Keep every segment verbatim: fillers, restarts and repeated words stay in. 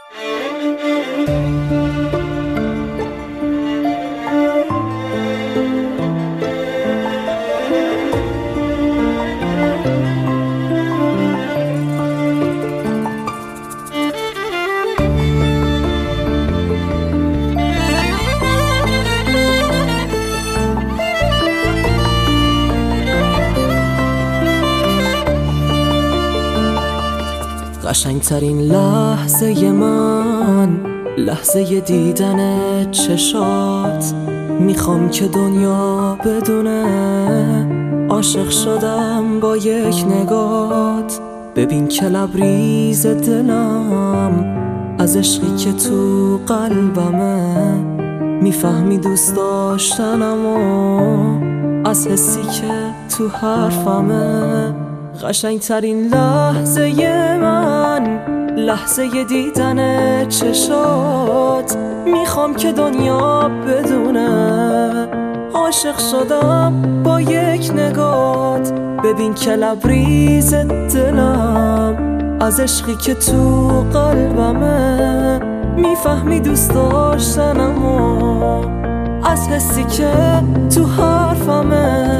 قشنگترین لحظه من لحظه دیدن چشات. میخوام که دنیا بدونه عاشق شدم با یک نگات. ببین که لبریز دلم از عشقی که تو قلبمه. میفهمی دوست داشتنم و از حسی که تو حرفمه. قشنگترین لحظه من لحظه دیدن چشات. میخوام که دنیا بدونه عاشق شدم با یک نگات. ببین که لبریز دلم از عشقی که تو قلبمه. میفهمی دوست داشتنم و از حسی که تو حرفمه.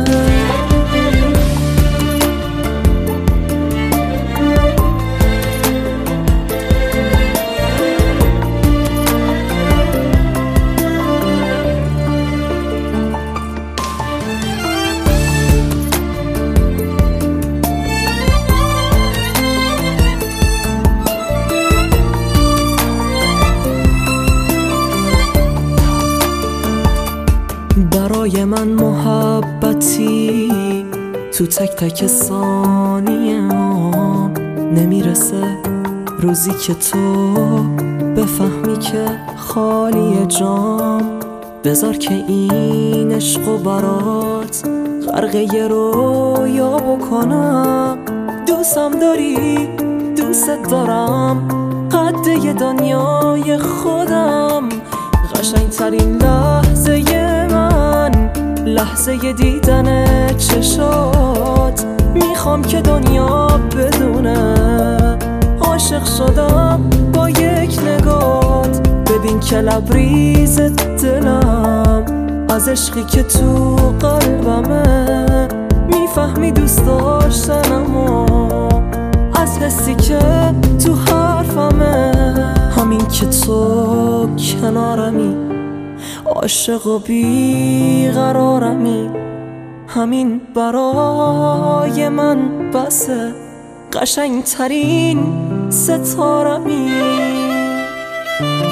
برای من محبتی تو تک تک ثانیه ها. نمیرسه روزی که تو بفهمی که خالی جام. بذار که این عشقو برات غرقه یه رویا بکنم. دوستم داری دوست دارم قد یه دنیای خودم. قشنگترین لحظه من لحظه دیدن چشات. میخوام که دنیا بدونه عاشق شدم با یک نگات. ببین که لبریز دلم از عشقی که تو قلبمه. میفهمی دوست داشتنم و از حسی که تو حرفمه. همین که تو کنارمی عاشق و بیقرارمی. همین برای من بسه قشنگترین ستارمی.